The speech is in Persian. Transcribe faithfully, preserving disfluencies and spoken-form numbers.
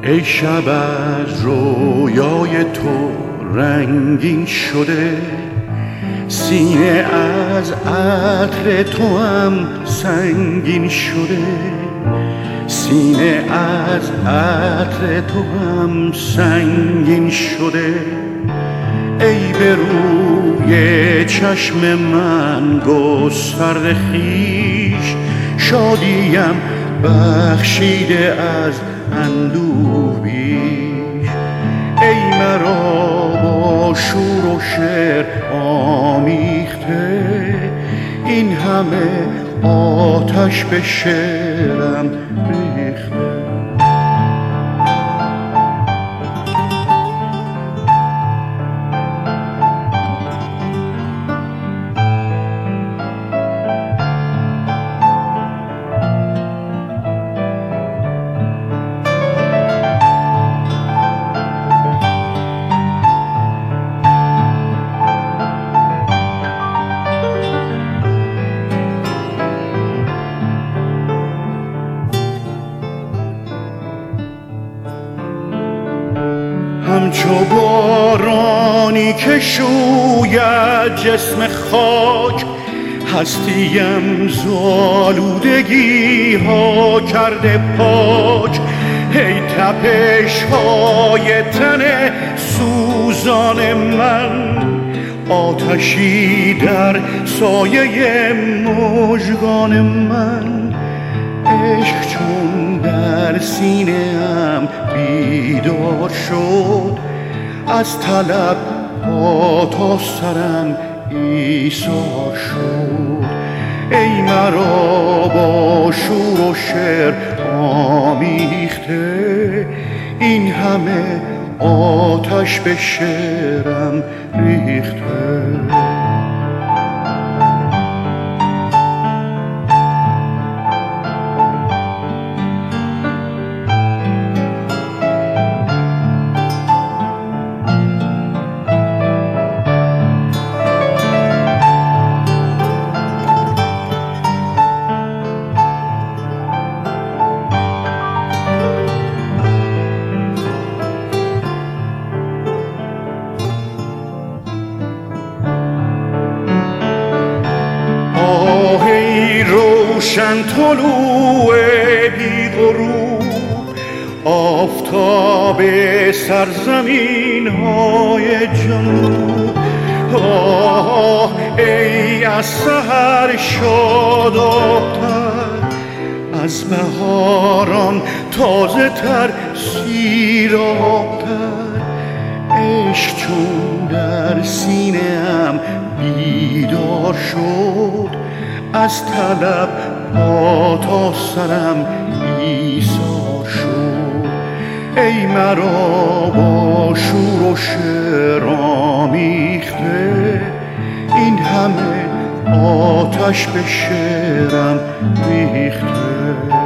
ای شب از رویای تو رنگین شده، سینه از عطر تو هم سنگین شده، سینه از عطر تو هم سنگین شده. ای به روی چشم من گسترده خویش، شادیم بخشیده از اندوه بیش. ای مرا با شور و شعر آمیخته، این همه آتش به شعرم ریخته. همچو بارانی که شوید جسم خاک، هستیم زالودگی ها کرده پاک. ای تپش های تن سوزان من، آتشی در سایه مژگان من. عشق چون در سینه‌ام بیدار شد، از طلب پا تا سرم ایثار شد. ای مرا با شور و شعر آمیخته، این همه آتش به شعرم ریخته. روشن طلوع بی غروب، آفتاب سرزمین های جنوب. آه ای از سحر شاداب‌تر، از بهاران تازه تر سیراب‌تر. عشق چون در سینه‌ام بیدار شد، از طلب پا تا سرم ایثار شد. ای مرا با شور و شعر آمیخته، این همه آتش به شعرم ریخته.